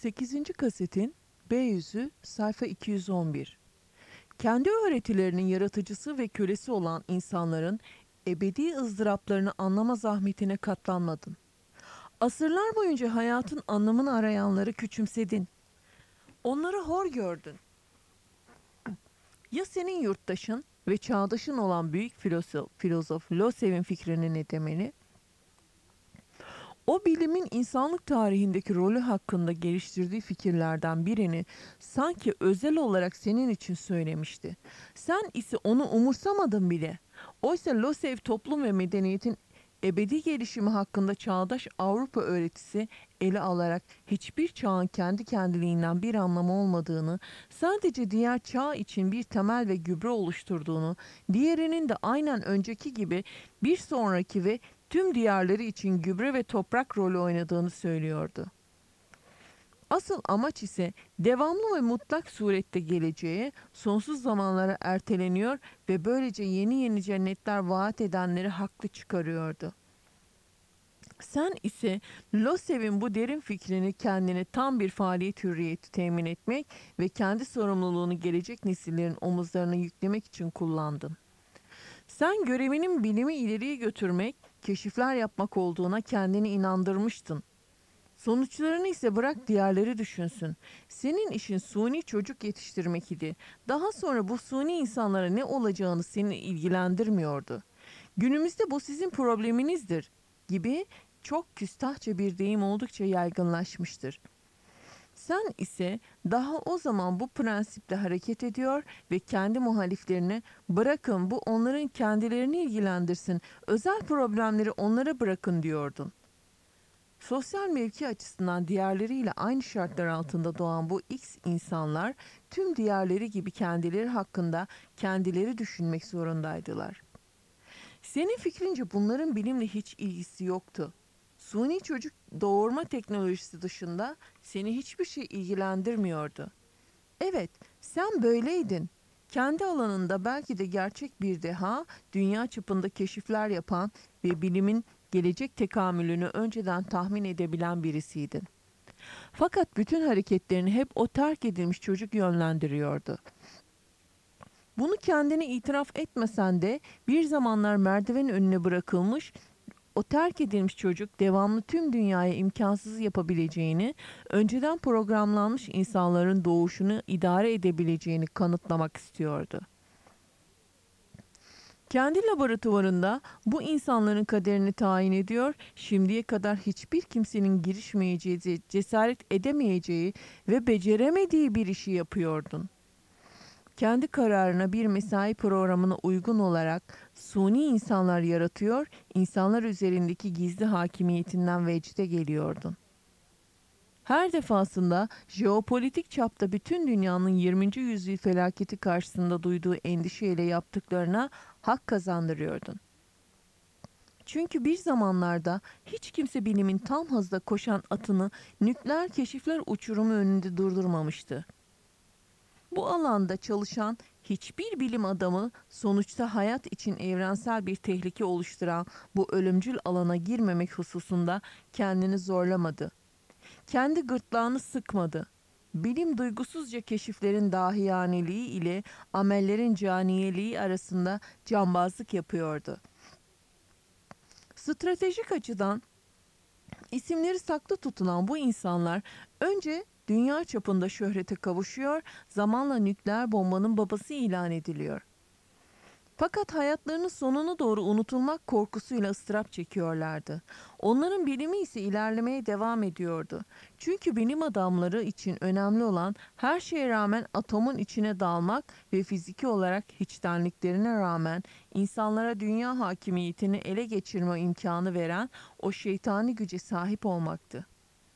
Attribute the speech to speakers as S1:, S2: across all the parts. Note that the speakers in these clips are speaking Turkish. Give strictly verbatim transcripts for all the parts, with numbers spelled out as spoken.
S1: sekizinci kasetin B yüzü sayfa iki yüz on bir. Kendi öğretilerinin yaratıcısı ve kölesi olan insanların ebedi ızdıraplarını anlama zahmetine katlanmadın. Asırlar boyunca hayatın anlamını arayanları küçümsedin. Onları hor gördün. Ya senin yurttaşın ve çağdaşın olan büyük filozof, filozof Losev'in fikrinin ne demeli? O bilimin insanlık tarihindeki rolü hakkında geliştirdiği fikirlerden birini sanki özel olarak senin için söylemişti. Sen ise onu umursamadın bile. Oysa Losev toplum ve medeniyetin ebedi gelişimi hakkında çağdaş Avrupa öğretisi ele alarak hiçbir çağın kendi kendiliğinden bir anlamı olmadığını, sadece diğer çağ için bir temel ve gübre oluşturduğunu, diğerinin de aynen önceki gibi bir sonraki ve tüm diğerleri için gübre ve toprak rolü oynadığını söylüyordu. Asıl amaç ise devamlı ve mutlak surette geleceğe, sonsuz zamanlara erteleniyor ve böylece yeni yeni cennetler vaat edenleri haklı çıkarıyordu. Sen ise Losev'in bu derin fikrini kendine tam bir faaliyet hürriyeti temin etmek ve kendi sorumluluğunu gelecek nesillerin omuzlarına yüklemek için kullandın. Sen görevinin bilimi ileriye götürmek, keşifler yapmak olduğuna kendini inandırmıştın. Sonuçlarını ise bırak diğerleri düşünsün. Senin işin suni çocuk yetiştirmek idi. Daha sonra bu suni insanlara ne olacağını seni ilgilendirmiyordu. Günümüzde bu sizin probleminizdir gibi çok küstahça bir deyim oldukça yaygınlaşmıştır. Sen ise daha o zaman bu prensiple hareket ediyor ve kendi muhaliflerine bırakın bu onların kendilerini ilgilendirsin, özel problemleri onlara bırakın diyordun. Sosyal mevki açısından diğerleriyle aynı şartlar altında doğan bu X insanlar tüm diğerleri gibi kendileri hakkında kendileri düşünmek zorundaydılar. Senin fikrince bunların bilimle hiç ilgisi yoktu. Suni çocuk doğurma teknolojisi dışında seni hiçbir şey ilgilendirmiyordu. Evet, sen böyleydin. Kendi alanında belki de gerçek bir deha, dünya çapında keşifler yapan ve bilimin gelecek tekamülünü önceden tahmin edebilen birisiydin. Fakat bütün hareketlerini hep o terk edilmiş çocuk yönlendiriyordu. Bunu kendine itiraf etmesen de bir zamanlar merdiven önüne bırakılmış, o terk edilmiş çocuk devamlı tüm dünyaya imkansız yapabileceğini, önceden programlanmış insanların doğuşunu idare edebileceğini kanıtlamak istiyordu. Kendi laboratuvarında bu insanların kaderini tayin ediyor, şimdiye kadar hiçbir kimsenin girişmeyeceği, cesaret edemeyeceği ve beceremediği bir işi yapıyordun. Kendi kararına bir mesai programına uygun olarak suni insanlar yaratıyor, insanlar üzerindeki gizli hakimiyetinden vecde geliyordun. Her defasında jeopolitik çapta bütün dünyanın yirminci yüzyıl felaketi karşısında duyduğu endişeyle yaptıklarına hak kazandırıyordun. Çünkü bir zamanlarda hiç kimse bilimin tam hızda koşan atını nükleer keşifler uçurumu önünde durdurmamıştı. Bu alanda çalışan hiçbir bilim adamı sonuçta hayat için evrensel bir tehlike oluşturan bu ölümcül alana girmemek hususunda kendini zorlamadı. Kendi gırtlağını sıkmadı. Bilim duygusuzca keşiflerin dahiyaneliği ile amellerin caniyeliği arasında cambazlık yapıyordu. Stratejik açıdan isimleri saklı tutulan bu insanlar önce dünya çapında şöhrete kavuşuyor, zamanla nükleer bombanın babası ilan ediliyor. Fakat hayatlarının sonuna doğru unutulmak korkusuyla ıstırap çekiyorlardı. Onların bilimi ise ilerlemeye devam ediyordu. Çünkü bilim adamları için önemli olan her şeye rağmen atomun içine dalmak ve fiziki olarak hiçtenliklerine rağmen insanlara dünya hakimiyetini ele geçirme imkanı veren o şeytani güce sahip olmaktı.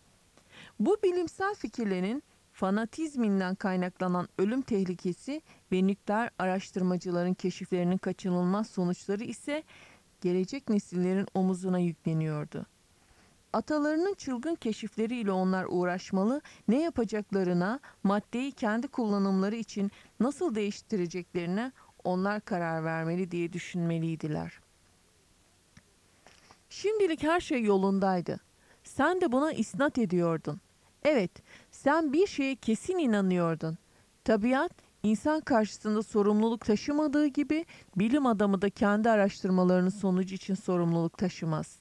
S1: Bu bilimsel fikirlerin fanatizminden kaynaklanan ölüm tehlikesi ve nükleer araştırmacıların keşiflerinin kaçınılmaz sonuçları ise gelecek nesillerin omuzuna yükleniyordu. Atalarının çılgın keşifleriyle onlar uğraşmalı, ne yapacaklarına, maddeyi kendi kullanımları için nasıl değiştireceklerine onlar karar vermeli diye düşünmeliydiler. Şimdilik her şey yolundaydı. Sen de buna isnat ediyordun. Evet, sen bir şeye kesin inanıyordun. Tabiat, insan karşısında sorumluluk taşımadığı gibi bilim adamı da kendi araştırmalarının sonucu için sorumluluk taşımaz.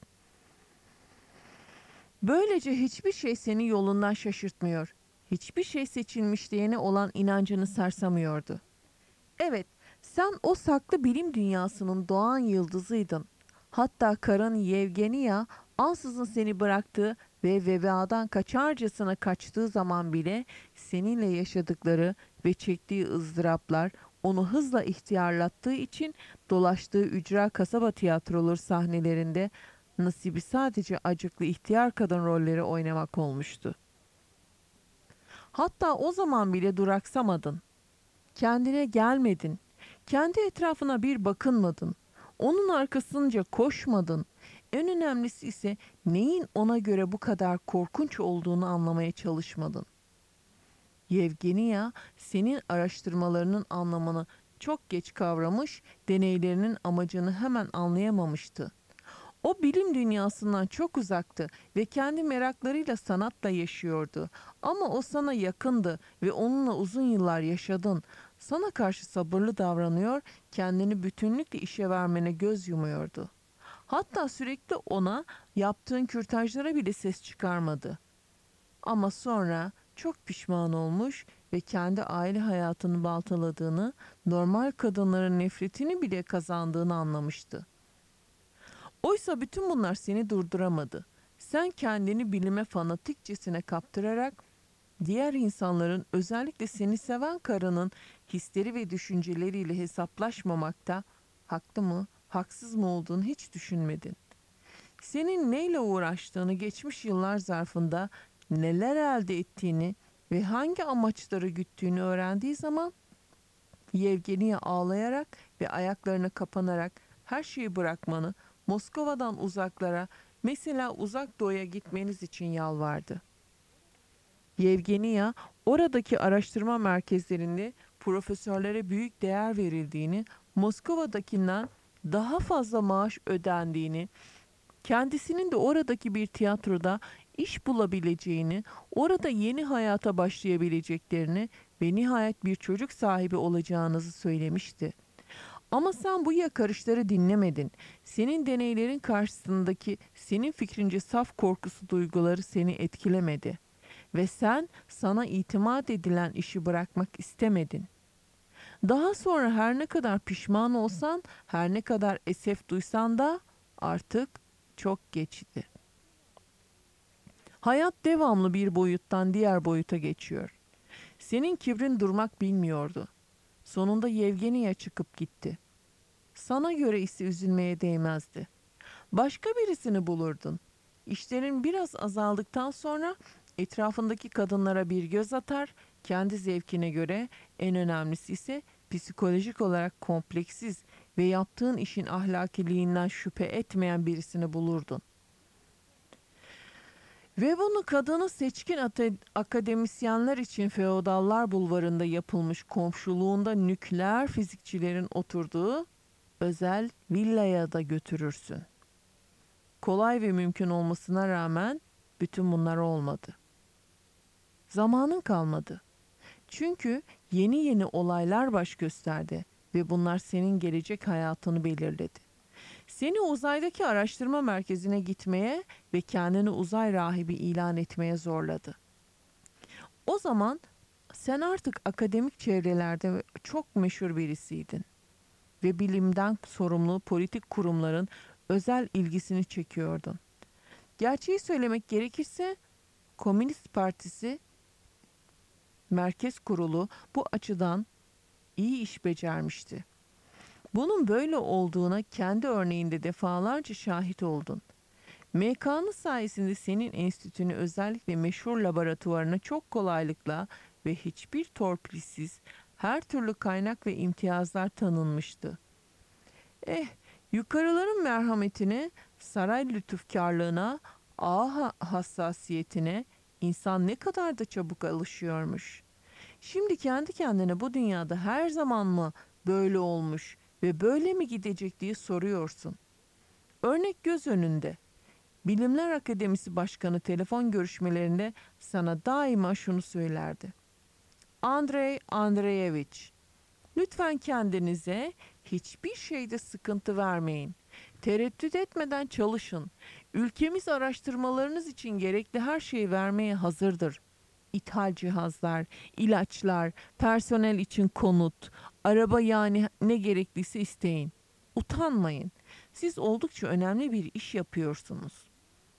S1: Böylece hiçbir şey seni yolundan şaşırtmıyor. Hiçbir şey seçilmiş diyene olan inancını sarsamıyordu. Evet, sen o saklı bilim dünyasının doğan yıldızıydın. Hatta karın Yevgenia ansızın seni bıraktığı ve vebadan kaçarcasına kaçtığı zaman bile seninle yaşadıkları ve çektiği ızdıraplar onu hızla ihtiyarlattığı için dolaştığı ücra kasaba tiyatroları sahnelerinde nasibi sadece acıklı ihtiyar kadın rolleri oynamak olmuştu. Hatta o zaman bile duraksamadın. Kendine gelmedin. Kendi etrafına bir bakınmadın. Onun arkasınca koşmadın. En önemlisi ise neyin ona göre bu kadar korkunç olduğunu anlamaya çalışmadın. Yevgenia senin araştırmalarının anlamını çok geç kavramış, deneylerinin amacını hemen anlayamamıştı. O bilim dünyasından çok uzaktı ve kendi meraklarıyla sanatla yaşıyordu. Ama o sana yakındı ve onunla uzun yıllar yaşadın. Sana karşı sabırlı davranıyor, kendini bütünlükle işe vermene göz yumuyordu. Hatta sürekli ona yaptığın kürtajlara bile ses çıkarmadı. Ama sonra çok pişman olmuş ve kendi aile hayatını baltaladığını, normal kadınların nefretini bile kazandığını anlamıştı. Oysa bütün bunlar seni durduramadı. Sen kendini bilime fanatikçesine kaptırarak diğer insanların, özellikle seni seven karının hisleri ve düşünceleriyle hesaplaşmamakta haklı mı, haksız mı olduğunu hiç düşünmedin. Senin neyle uğraştığını, geçmiş yıllar zarfında neler elde ettiğini ve hangi amaçları güttüğünü öğrendiği zaman Yevgeni'ye ağlayarak ve ayaklarına kapanarak her şeyi bırakmanı, Moskova'dan uzaklara, mesela Uzak Doğu'ya gitmeniz için yalvardı. Yevgenia, oradaki araştırma merkezlerinde profesörlere büyük değer verildiğini, Moskova'dakinden daha fazla maaş ödendiğini, kendisinin de oradaki bir tiyatroda iş bulabileceğini, orada yeni hayata başlayabileceklerini ve nihayet bir çocuk sahibi olacağınızı söylemişti. Ama sen bu yakarışları dinlemedin. Senin deneylerin karşısındaki senin fikrince saf korkusu duyguları seni etkilemedi. Ve sen sana itimat edilen işi bırakmak istemedin. Daha sonra her ne kadar pişman olsan, her ne kadar esef duysan da artık çok geçti. Hayat devamlı bir boyuttan diğer boyuta geçiyor. Senin kibrin durmak bilmiyordu. Sonunda Yevgeniya çıkıp gitti. Sana göre ise üzülmeye değmezdi. Başka birisini bulurdun. İşlerin biraz azaldıktan sonra etrafındaki kadınlara bir göz atar, kendi zevkine göre, en önemlisi ise psikolojik olarak kompleksiz ve yaptığın işin ahlakiliğinden şüphe etmeyen birisini bulurdun. Ve bunu kadını seçkin akademisyenler için feodallar bulvarında yapılmış komşuluğunda nükleer fizikçilerin oturduğu özel villaya da götürürsün. Kolay ve mümkün olmasına rağmen bütün bunlar olmadı. Zamanın kalmadı. Çünkü yeni yeni olaylar baş gösterdi ve bunlar senin gelecek hayatını belirledi. Seni uzaydaki araştırma merkezine gitmeye ve kendini uzay rahibi ilan etmeye zorladı. O zaman sen artık akademik çevrelerde çok meşhur birisiydin ve bilimden sorumlu politik kurumların özel ilgisini çekiyordun. Gerçeği söylemek gerekirse Komünist Partisi Merkez Kurulu bu açıdan iyi iş becermişti. Bunun böyle olduğuna kendi örneğinde defalarca şahit oldun. M K'nın sayesinde senin enstitünü, özellikle meşhur laboratuvarına çok kolaylıkla ve hiçbir torpilsiz her türlü kaynak ve imtiyazlar tanınmıştı. Eh, yukarıların merhametine, saray lütufkarlığına, ağa hassasiyetine insan ne kadar da çabuk alışıyormuş. Şimdi kendi kendine bu dünyada her zaman mı böyle olmuş ve böyle mi gidecek diye soruyorsun. Örnek göz önünde. Bilimler Akademisi Başkanı telefon görüşmelerinde sana daima şunu söylerdi. Andrei Andreevich, lütfen kendinize hiçbir şeyde sıkıntı vermeyin. Tereddüt etmeden çalışın. Ülkemiz araştırmalarınız için gerekli her şeyi vermeye hazırdır. İthal cihazlar, ilaçlar, personel için konut, araba yani ne gerekliyse isteyin. Utanmayın. Siz oldukça önemli bir iş yapıyorsunuz.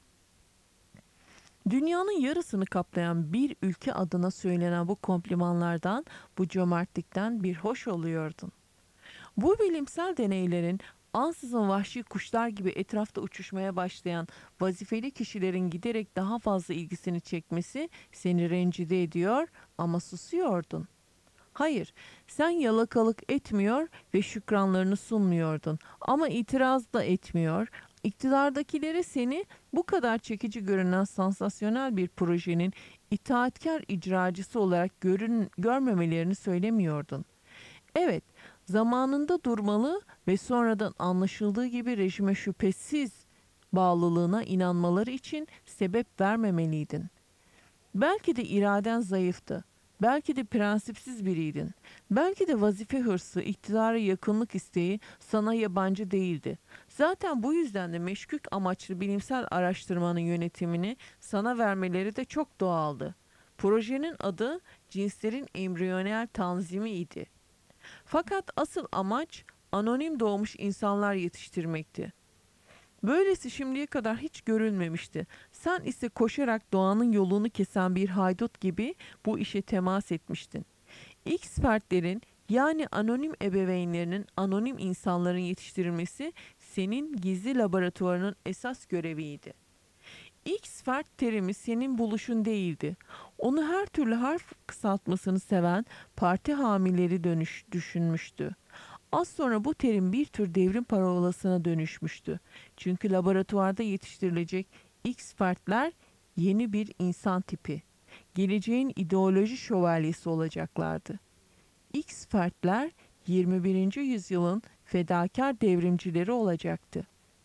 S1: Dünyanın yarısını kaplayan bir ülke adına söylenen bu komplimanlardan, bu cömertlikten bir hoş oluyordun. Bu bilimsel deneylerin ansızın vahşi kuşlar gibi etrafta uçuşmaya başlayan vazifeli kişilerin giderek daha fazla ilgisini çekmesi seni rencide ediyor ama susuyordun. Hayır, sen yalakalık etmiyor ve şükranlarını sunmuyordun ama itiraz da etmiyor. İktidardakileri seni bu kadar çekici görünen sansasyonel bir projenin itaatkar icracısı olarak görün, görmemelerini söylemiyordun. Evet, zamanında durmalı ve sonradan anlaşıldığı gibi rejime şüphesiz bağlılığına inanmaları için sebep vermemeliydin. Belki de iraden zayıftı. Belki de prensipsiz biriydin. Belki de vazife hırsı, iktidara yakınlık isteği sana yabancı değildi. Zaten bu yüzden de meşkük amaçlı bilimsel araştırmanın yönetimini sana vermeleri de çok doğaldı. Projenin adı cinslerin embriyonel tanzimi idi. Fakat asıl amaç anonim doğmuş insanlar yetiştirmekti. Böylesi şimdiye kadar hiç görülmemişti. Sen ise koşarak doğanın yolunu kesen bir haydut gibi bu işe temas etmiştin. X fertlerin yani anonim ebeveynlerinin anonim insanların yetiştirilmesi senin gizli laboratuvarının esas göreviydi. X fert terimi senin buluşun değildi. Onu her türlü harf kısaltmasını seven parti hamileri dönüş düşünmüştü. Az sonra bu terim bir tür devrim parolasına dönüşmüştü. Çünkü laboratuvarda yetiştirilecek X fertler yeni bir insan tipi, geleceğin ideoloji şövalyesi olacaklardı. X fertler yirmi birinci yüzyılın fedakar devrimcileri olacaktı.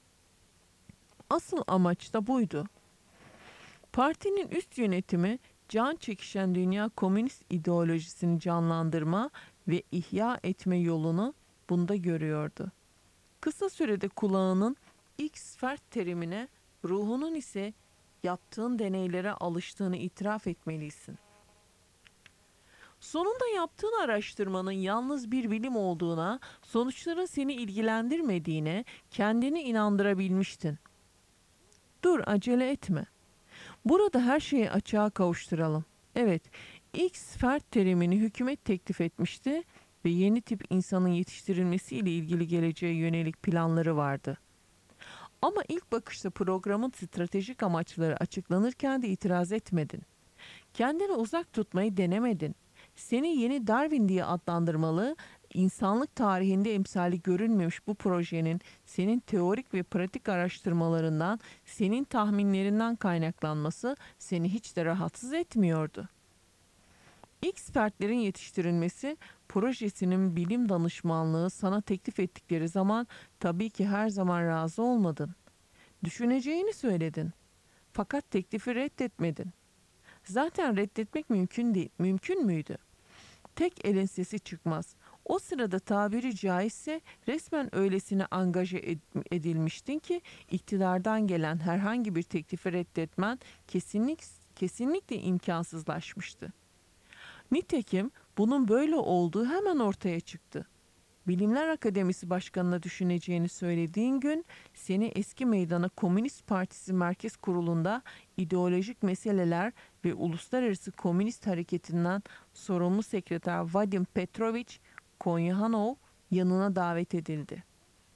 S1: Asıl amaç da buydu. Partinin üst yönetimi can çekişen dünya komünist ideolojisini canlandırma ve ihya etme yolunu bunda görüyordu. Kısa sürede kulağının X fert terimine, ruhunun ise yaptığın deneylere alıştığını itiraf etmelisin. Sonunda yaptığın araştırmanın yalnız bir bilim olduğuna, sonuçların seni ilgilendirmediğine kendini inandırabilmiştin. Dur, acele etme. Burada her şeyi açığa kavuşturalım. Evet, X fert terimini hükümet teklif etmişti ve yeni tip insanın yetiştirilmesiyle ilgili geleceğe yönelik planları vardı. Ama ilk bakışta programın stratejik amaçları açıklanırken de itiraz etmedin. Kendini uzak tutmayı denemedin. Seni yeni Darwin diye adlandırmalı, insanlık tarihinde emsali görülmemiş bu projenin senin teorik ve pratik araştırmalarından, senin tahminlerinden kaynaklanması seni hiç de rahatsız etmiyordu. Expertlerin yetiştirilmesi projesinin bilim danışmanlığı sana teklif ettikleri zaman tabii ki her zaman razı olmadın. Düşüneceğini söyledin. Fakat teklifi reddetmedin. Zaten reddetmek mümkün değil. Mümkün müydü? Tek elin sesi çıkmaz. O sırada tabiri caizse resmen öylesine angaje ed- edilmiştin ki iktidardan gelen herhangi bir teklifi reddetmen kesinlik, kesinlikle imkansızlaşmıştı. Nitekim bunun böyle olduğu hemen ortaya çıktı. Bilimler Akademisi Başkanı'na düşüneceğini söylediğin gün seni eski meydana Komünist Partisi Merkez Kurulu'nda ideolojik meseleler ve Uluslararası Komünist Hareketi'nden sorumlu sekreter Vadim Petrovich Konyahanov yanına davet edildi.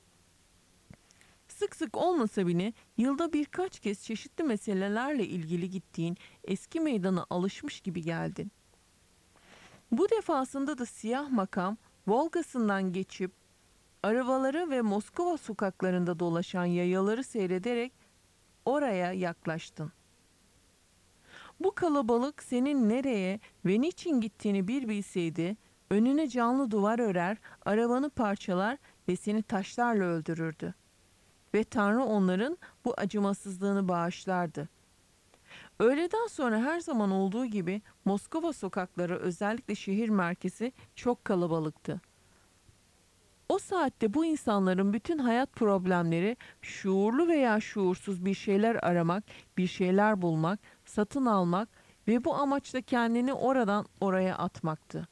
S1: Sık sık olmasa bile yılda birkaç kez çeşitli meselelerle ilgili gittiğin eski meydana alışmış gibi geldin. Bu defasında da siyah makam Volgası'ndan geçip arabaları ve Moskova sokaklarında dolaşan yayaları seyrederek oraya yaklaştın. Bu kalabalık senin nereye ve niçin gittiğini bir bilseydi, önüne canlı duvar örer, arabanı parçalar ve seni taşlarla öldürürdü. ve Tanrı onların bu acımasızlığını bağışlardı. Öğleden sonra her zaman olduğu gibi Moskova sokakları, özellikle şehir merkezi, çok kalabalıktı. O saatte bu insanların bütün hayat problemleri şuurlu veya şuursuz bir şeyler aramak, bir şeyler bulmak, satın almak ve bu amaçla kendini oradan oraya atmaktı.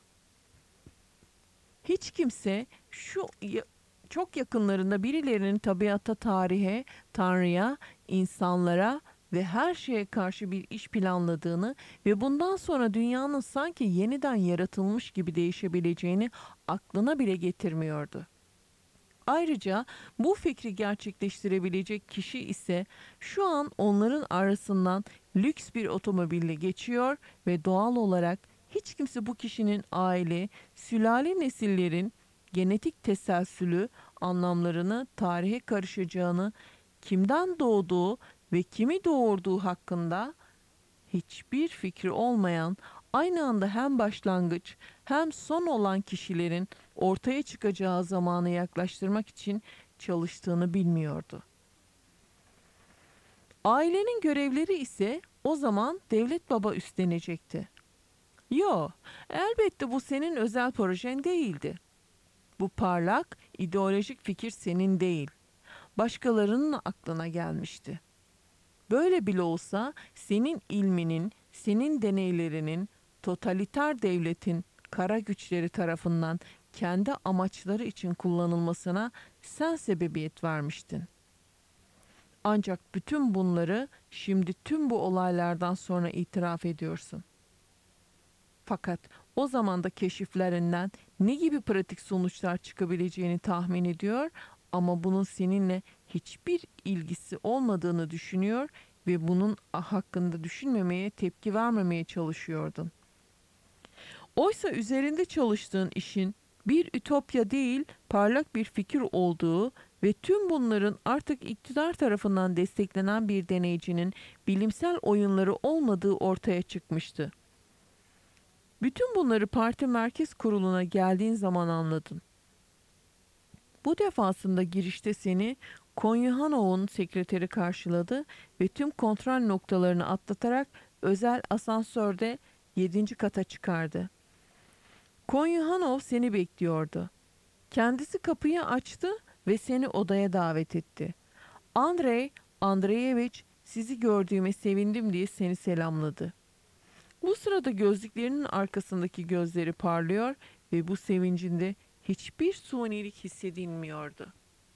S1: Hiç kimse şu ya- çok yakınlarında birilerinin tabiata, tarihe, Tanrı'ya, insanlara ve her şeye karşı bir iş planladığını ve bundan sonra dünyanın sanki yeniden yaratılmış gibi değişebileceğini aklına bile getirmiyordu. Ayrıca bu fikri gerçekleştirebilecek kişi ise şu an onların arasından lüks bir otomobille geçiyor ve doğal olarak hiç kimse bu kişinin aile, sülale nesillerin genetik teselsülü anlamlarını, tarihe karışacağını, kimden doğduğu ve kimi doğurduğu hakkında hiçbir fikri olmayan, aynı anda hem başlangıç hem son olan kişilerin ortaya çıkacağı zamanı yaklaştırmak için çalıştığını bilmiyordu. Ailenin görevleri ise o zaman devlet baba üstlenecekti. Yo, elbette bu senin özel projen değildi. Bu parlak, ideolojik fikir senin değil, başkalarının aklına gelmişti. Böyle bile olsa senin ilminin, senin deneylerinin, totaliter devletin kara güçleri tarafından kendi amaçları için kullanılmasına sen sebebiyet vermiştin. Ancak bütün bunları şimdi tüm bu olaylardan sonra itiraf ediyorsun. Fakat o zaman da keşiflerinden ne gibi pratik sonuçlar çıkabileceğini tahmin ediyor ama bunun seninle hiçbir ilgisi olmadığını düşünüyor ve bunun hakkında düşünmemeye, tepki vermemeye çalışıyordun. Oysa üzerinde çalıştığın işin bir ütopya değil, parlak bir fikir olduğu ve tüm bunların artık iktidar tarafından desteklenen bir deneycinin bilimsel oyunları olmadığı ortaya çıkmıştı. Bütün bunları parti merkez kuruluna geldiğin zaman anladın. Bu defasında girişte seni Konyuhanov'un sekreteri karşıladı ve tüm kontrol noktalarını atlatarak özel asansörde yedinci kata çıkardı. Konyuhanov seni bekliyordu. Kendisi kapıyı açtı ve seni odaya davet etti. Andrei Andreyevich, sizi gördüğüme sevindim diye seni selamladı. Bu sırada gözlüklerinin arkasındaki gözleri parlıyor ve bu sevincinde hiçbir sunilik hissedilmiyordu.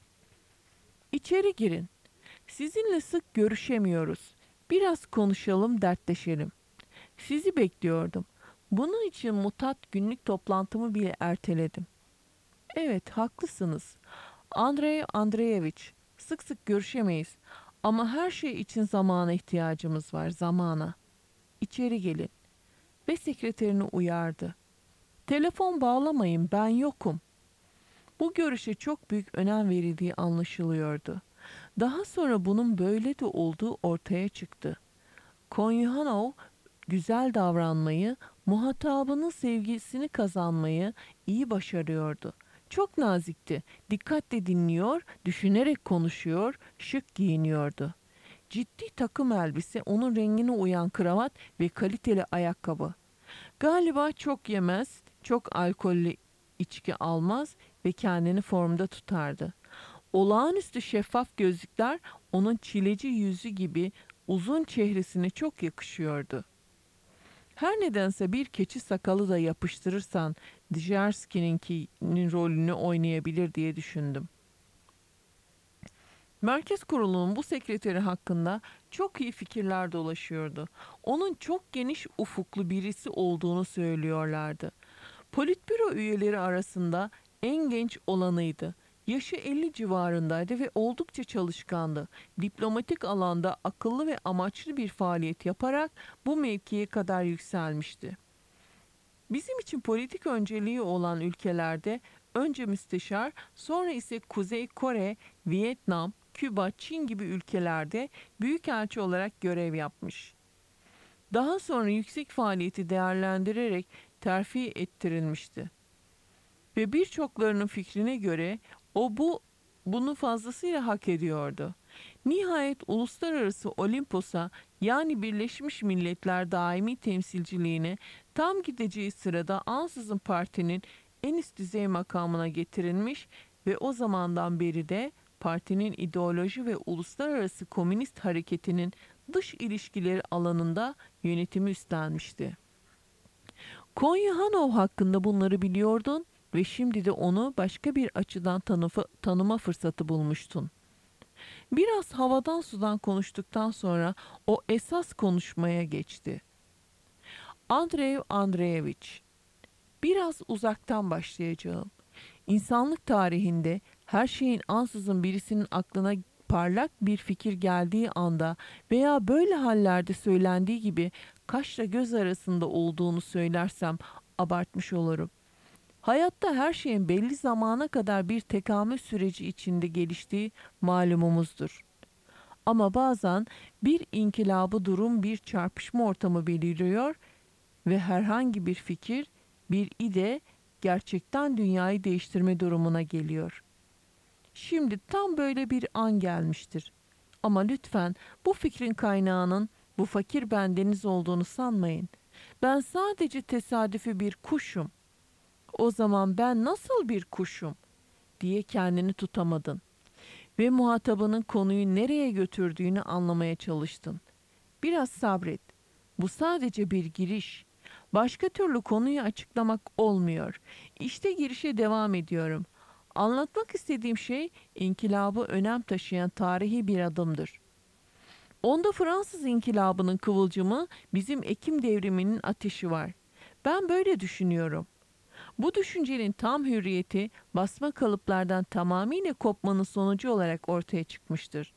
S1: İçeri girin. Sizinle sık görüşemiyoruz. Biraz konuşalım, dertleşelim. Sizi bekliyordum. Bunun için mutat günlük toplantımı bile erteledim. Evet, haklısınız. Andrei Andreyevich, sık sık görüşemeyiz. Ama her şey için zamana ihtiyacımız var, zamana. İçeri gelin. Ve sekreterini uyardı. Telefon bağlamayın, ben yokum. Bu görüşe çok büyük önem verildiği anlaşılıyordu. Daha sonra bunun böyle de olduğu ortaya çıktı. Konyuhanov güzel davranmayı, muhatabının sevgisini kazanmayı iyi başarıyordu. Çok nazikti, dikkatle dinliyor, düşünerek konuşuyor, şık giyiniyordu. Ciddi takım elbise, onun rengine uyan kravat ve kaliteli ayakkabı. Galiba çok yemez, çok alkollü içki almaz ve kendini formda tutardı. Olağanüstü şeffaf gözlükler onun çileci yüzü gibi uzun çehresine çok yakışıyordu. Her nedense bir keçi sakalı da yapıştırırsan Djerski'ninkinin rolünü oynayabilir diye düşündüm. Merkez Kurulu'nun bu sekreteri hakkında çok iyi fikirler dolaşıyordu. Onun çok geniş ufuklu birisi olduğunu söylüyorlardı. Politbüro üyeleri arasında en genç olanıydı. Yaşı elli civarındaydı ve oldukça çalışkandı. Diplomatik alanda akıllı ve amaçlı bir faaliyet yaparak bu mevkiye kadar yükselmişti. Bizim için politik önceliği olan ülkelerde önce müsteşar, sonra ise Kuzey Kore, Vietnam, Küba, Çin gibi ülkelerde büyükelçi olarak görev yapmış. Daha sonra yüksek faaliyeti değerlendirerek terfi ettirilmişti. Ve birçoklarının fikrine göre o bu Bunu fazlasıyla hak ediyordu. Nihayet Uluslararası Olimpos'a, yani Birleşmiş Milletler Daimi Temsilciliğine tam gideceği sırada ansızın partinin en üst düzey makamına getirilmiş ve o zamandan beri de partinin ideoloji ve uluslararası komünist hareketinin dış ilişkileri alanında yönetimi üstlenmişti. Konya Hanov hakkında bunları biliyordun ve şimdi de onu başka bir açıdan tanıfa, tanıma fırsatı bulmuştun. Biraz havadan sudan konuştuktan sonra o esas konuşmaya geçti. Andrei Andreevich, biraz uzaktan başlayacağım. İnsanlık tarihinde her şeyin ansızın birisinin aklına parlak bir fikir geldiği anda veya böyle hallerde söylendiği gibi kaşla göz arasında olduğunu söylersem abartmış olurum. Hayatta her şeyin belli zamana kadar bir tekamül süreci içinde geliştiği malumumuzdur. Ama bazen bir inkılabı durum bir çarpışma ortamı belirliyor ve herhangi bir fikir, bir ide gerçekten dünyayı değiştirme durumuna geliyor. Şimdi tam böyle bir an gelmiştir. Ama lütfen bu fikrin kaynağının bu fakir bendeniz olduğunu sanmayın. Ben sadece tesadüfi bir kuşum. O zaman ben nasıl bir kuşum diye kendini tutamadın ve muhatabının konuyu nereye götürdüğünü anlamaya çalıştın. Biraz sabret. Bu sadece bir giriş. Başka türlü konuyu açıklamak olmuyor. İşte girişe devam ediyorum. Anlatmak istediğim şey inkılabı önem taşıyan tarihi bir adımdır. Onda Fransız İnkılabı'nın kıvılcımı, bizim Ekim devriminin ateşi var. Ben böyle düşünüyorum. Bu düşüncenin tam hürriyeti basma kalıplardan tamamıyla kopmanın sonucu olarak ortaya çıkmıştır.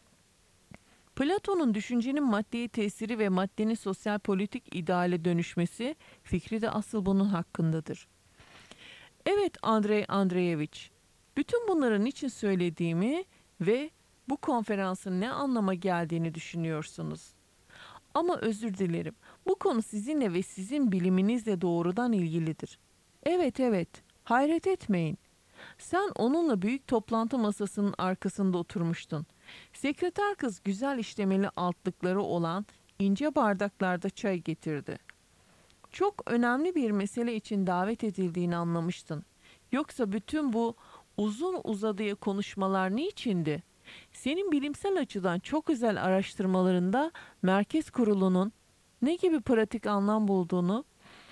S1: Platon'un düşüncenin maddeye tesiri ve maddenin sosyal politik ideale dönüşmesi fikri de asıl bunun hakkındadır. Evet Andrei Andreevich, bütün bunların için söylediğimi ve bu konferansın ne anlama geldiğini düşünüyorsunuz. Ama özür dilerim, bu konu sizinle ve sizin biliminizle doğrudan ilgilidir. Evet evet, hayret etmeyin. Sen onunla büyük toplantı masasının arkasında oturmuştun. Sekreter kız güzel işlemeli altlıkları olan ince bardaklarda çay getirdi. Çok önemli bir mesele için davet edildiğini anlamıştın. Yoksa bütün bu uzun uzadıya konuşmalar niçindi? Senin bilimsel açıdan çok özel araştırmalarında merkez kurulunun ne gibi pratik anlam bulduğunu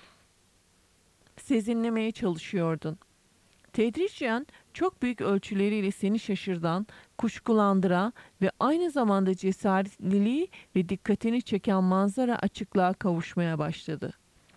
S1: sezinlemeye çalışıyordun. Tedricen çok büyük ölçüleriyle seni şaşırtan, kuşkulandıran ve aynı zamanda cesaretliliği ve dikkatini çeken manzara açıklığa kavuşmaya başladı.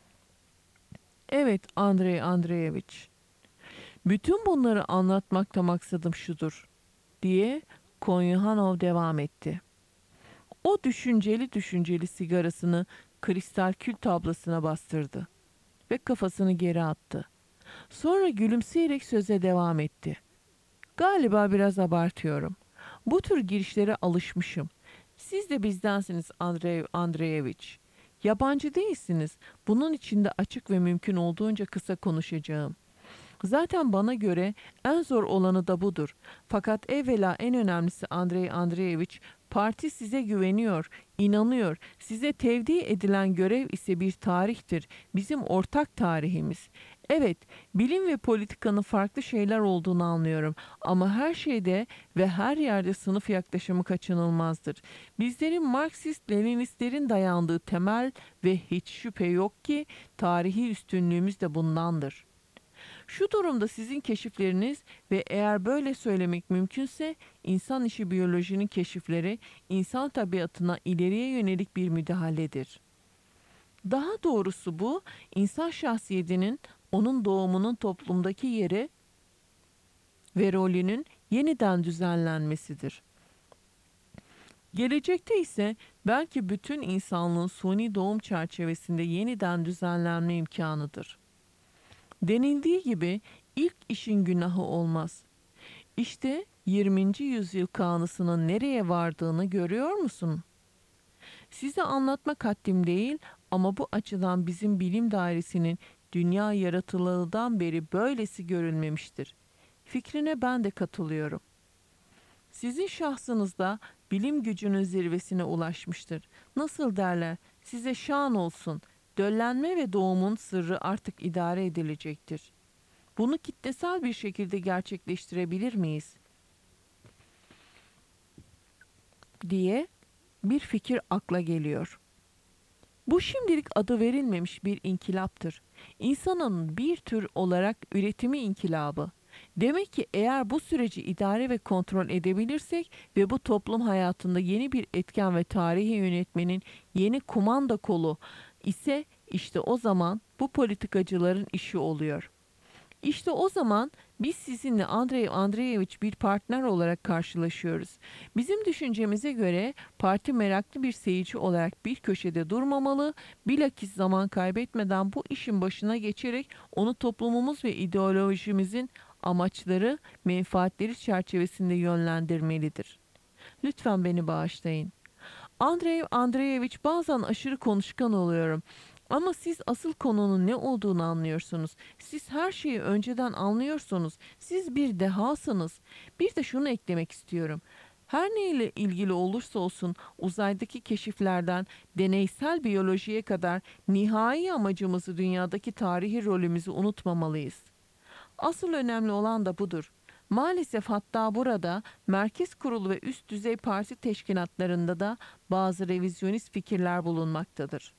S1: Evet Andrei Andreevich, bütün bunları anlatmakta maksadım şudur, diye Konyahanov devam etti. O düşünceli düşünceli sigarasını kristal kül tablasına bastırdı ve kafasını geri attı. Sonra gülümseyerek söze devam etti. Galiba biraz abartıyorum. Bu tür girişlere alışmışım. Siz de bizdensiniz Andrei Andreevich. Yabancı değilsiniz. Bunun için de açık ve mümkün olduğunca kısa konuşacağım. Zaten bana göre en zor olanı da budur. Fakat evvela en önemlisi Andrei Andreevich, parti size güveniyor, inanıyor. Size tevdi edilen görev ise bir tarihtir. Bizim ortak tarihimiz. Evet, bilim ve politikanın farklı şeyler olduğunu anlıyorum. Ama her şeyde ve her yerde sınıf yaklaşımı kaçınılmazdır. Bizlerin Marksist-Leninistlerin dayandığı temel ve hiç şüphe yok ki tarihi üstünlüğümüz de bundandır. Şu durumda sizin keşifleriniz ve eğer böyle söylemek mümkünse insan işi biyolojinin keşifleri insan tabiatına ileriye yönelik bir müdahaledir. Daha doğrusu bu insan şahsiyetinin onun doğumunun toplumdaki yeri ve rolünün yeniden düzenlenmesidir. Gelecekte ise belki bütün insanlığın suni doğum çerçevesinde yeniden düzenlenme imkanıdır. Denildiği gibi ilk işin günahı olmaz. İşte yirminci yüzyıl kanısının nereye vardığını görüyor musun? Size anlatmak haddim değil ama bu açıdan bizim bilim dairesinin dünya yaratılığından beri böylesi görülmemiştir. Fikrine ben de katılıyorum. Sizin şahsınızda bilim gücünün zirvesine ulaşmıştır. Nasıl derler? Size şan olsun. Döllenme ve doğumun sırrı artık idare edilecektir. Bunu kitlesel bir şekilde gerçekleştirebilir miyiz? Diye bir fikir akla geliyor. Bu şimdilik adı verilmemiş bir inkılaptır. İnsanın bir tür olarak üretimi inkılabı. Demek ki eğer bu süreci idare ve kontrol edebilirsek ve bu toplum hayatında yeni bir etken ve tarihi yönetmenin yeni kumanda kolu ise işte o zaman bu politikacıların işi oluyor. İşte o zaman biz sizinle Andrei Andreevich bir partner olarak karşılaşıyoruz. Bizim düşüncemize göre parti meraklı bir seyirci olarak bir köşede durmamalı, bilakis zaman kaybetmeden bu işin başına geçerek onu toplumumuz ve ideolojimizin amaçları, menfaatleri çerçevesinde yönlendirmelidir. Lütfen beni bağışlayın. Andrei Andreevich bazen aşırı konuşkan oluyorum. Ama siz asıl konunun ne olduğunu anlıyorsunuz. Siz her şeyi önceden anlıyorsunuz. Siz bir dehasınız. Bir de şunu eklemek istiyorum. Her neyle ilgili olursa olsun uzaydaki keşiflerden deneysel biyolojiye kadar nihai amacımızı dünyadaki tarihi rolümüzü unutmamalıyız. Asıl önemli olan da budur. Maalesef hatta burada merkez kurulu ve üst düzey parti teşkilatlarında da bazı revizyonist fikirler bulunmaktadır.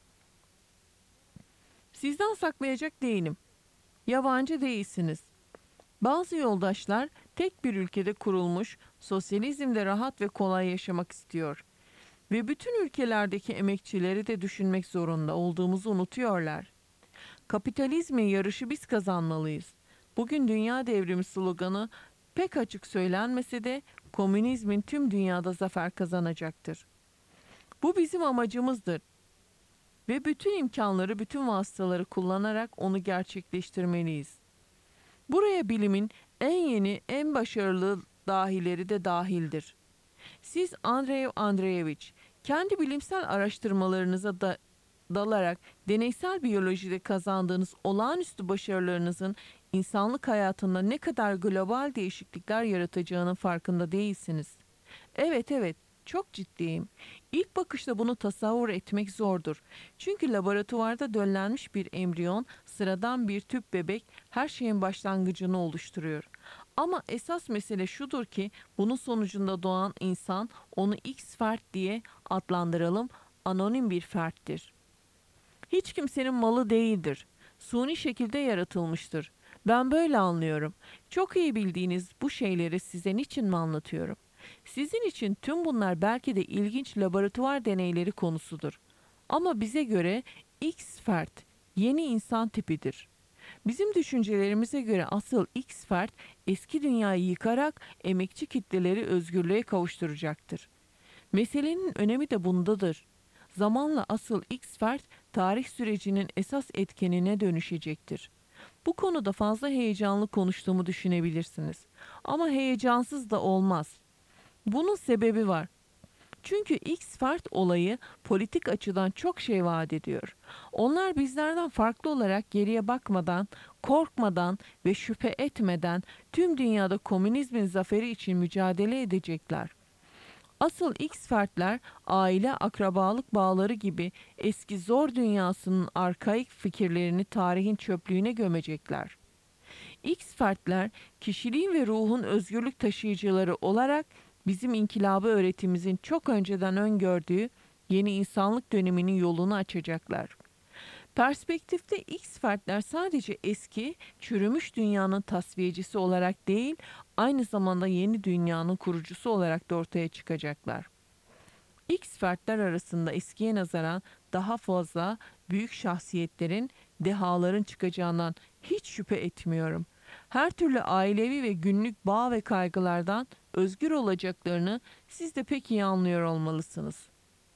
S1: Sizden saklayacak değilim. Yabancı değilsiniz. Bazı yoldaşlar tek bir ülkede kurulmuş, sosyalizmde rahat ve kolay yaşamak istiyor. Ve bütün ülkelerdeki emekçileri de düşünmek zorunda olduğumuzu unutuyorlar. Kapitalizmin yarışı biz kazanmalıyız. Bugün dünya devrimi sloganı pek açık söylenmese de komünizmin tüm dünyada zafer kazanacaktır. Bu bizim amacımızdır ve bütün imkanları, bütün vasıtaları kullanarak onu gerçekleştirmeliyiz. Buraya bilimin en yeni, en başarılı dahileri de dahildir. Siz Andrei Andreevich, kendi bilimsel araştırmalarınıza da dalarak deneysel biyolojide kazandığınız olağanüstü başarılarınızın insanlık hayatında ne kadar global değişiklikler yaratacağının farkında değilsiniz. Evet evet, çok ciddiyim. İlk bakışta bunu tasavvur etmek zordur. Çünkü laboratuvarda döllenmiş bir embriyon, sıradan bir tüp bebek her şeyin başlangıcını oluşturuyor. Ama esas mesele şudur ki bunun sonucunda doğan insan, onu X fert diye adlandıralım, anonim bir ferttir. Hiç kimsenin malı değildir. Suni şekilde yaratılmıştır. Ben böyle anlıyorum. Çok iyi bildiğiniz bu şeyleri size niçin mi anlatıyorum? Sizin için tüm bunlar belki de ilginç laboratuvar deneyleri konusudur. Ama bize göre X fert yeni insan tipidir. Bizim düşüncelerimize göre asıl X fert eski dünyayı yıkarak emekçi kitleleri özgürlüğe kavuşturacaktır. Meselenin önemi de bundadır. Zamanla asıl X fert tarih sürecinin esas etkenine dönüşecektir. Bu konuda fazla heyecanlı konuştuğumu düşünebilirsiniz. Ama heyecansız da olmaz. Bunun sebebi var. Çünkü X fert olayı politik açıdan çok şey vaat ediyor. Onlar bizlerden farklı olarak geriye bakmadan, korkmadan ve şüphe etmeden tüm dünyada komünizmin zaferi için mücadele edecekler. Asıl X fertler aile, akrabalık bağları gibi eski zor dünyasının arkaik fikirlerini tarihin çöplüğüne gömecekler. X fertler kişiliğin ve ruhun özgürlük taşıyıcıları olarak bizim inkılabı öğretimizin çok önceden öngördüğü yeni insanlık döneminin yolunu açacaklar. Perspektifte X fertler sadece eski, çürümüş dünyanın tasfiyecisi olarak değil, aynı zamanda yeni dünyanın kurucusu olarak da ortaya çıkacaklar. X fertler arasında eskiye nazaran daha fazla büyük şahsiyetlerin, dehaların çıkacağından hiç şüphe etmiyorum. Her türlü ailevi ve günlük bağ ve kaygılardan özgür olacaklarını siz de pek iyi anlıyor olmalısınız.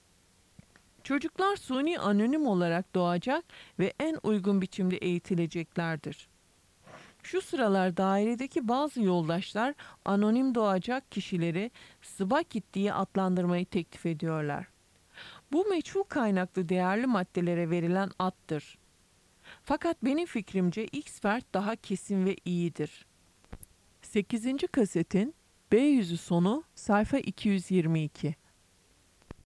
S1: Çocuklar suni anonim olarak doğacak ve en uygun biçimde eğitileceklerdir. Şu sıralar dairedeki bazı yoldaşlar anonim doğacak kişileri Spakit diye adlandırmayı teklif ediyorlar. Bu meçhul kaynaklı değerli maddelere verilen addır. Fakat benim fikrimce X fert daha kesin ve iyidir. Sekizinci kasetin B yüzü sonu sayfa iki yüz yirmi iki.